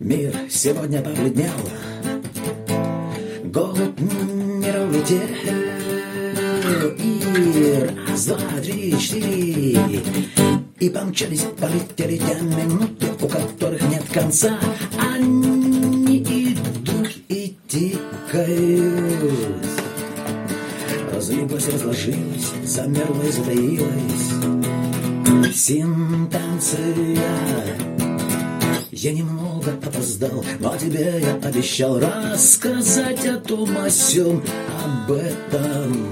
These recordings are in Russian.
Мир сегодня побледнел, голубь мира улетел. И раз, два, три, четыре, и помчались, полетели те минуты, у которых нет конца. Они идут и тикают. Разлеглась, разложилась, замерла и затаилась синтенция. Я немного опоздал, но тебе я обещал рассказать о том, о сём, об этом.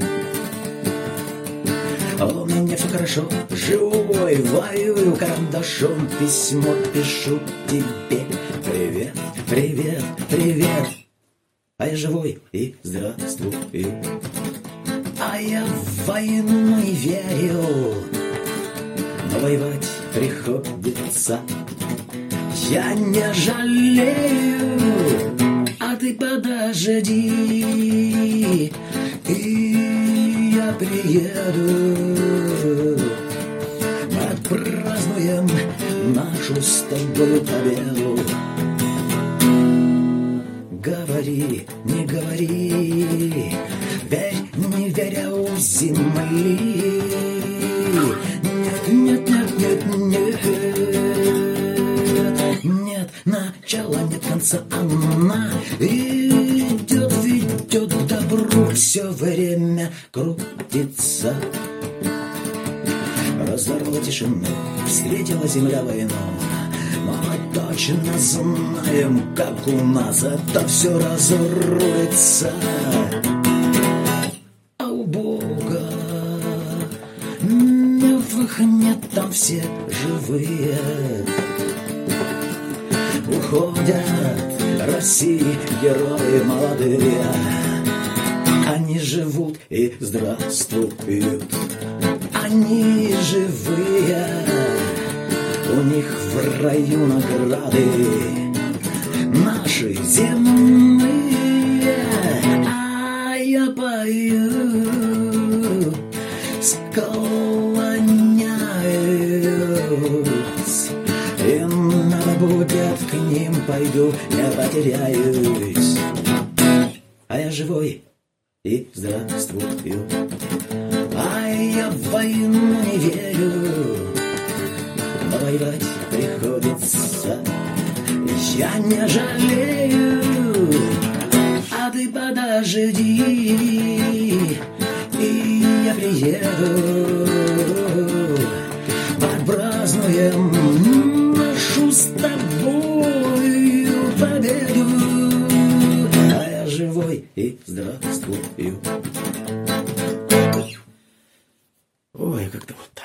А у меня все хорошо, живой, воюю карандашом, письмо пишу тебе. Привет, привет, привет. А я живой и здравствуй. А я в войну не верю, но воевать приходится. Я не жалею, а ты подожди, и я приеду. Отпразднуем нашу с тобой победу. Говори, не говори, верь, не веря у земли. Нет, нет, нет, нет, нет. Нет начала, нет конца, она идет, ведет к добру, все время крутится. Разорвала тишину, встретила земля войну. Но мы точно знаем, как у нас это все разрулится. А у Бога мертвых нет, там все живые. Уходят России герои молодые. Они живут и здравствуют. Они живые. У них в раю награды наши земные. А я пою, склоняюсь, и надо будет к ним пойду, не потеряюсь. А я живой и здравствую. А я в войну не верю, но воевать приходится. Я не жалею, а ты подожди, и я приеду. Отпразднуем нашу с тобой победу. А я живой и здравствую. Ой, как-то вот так.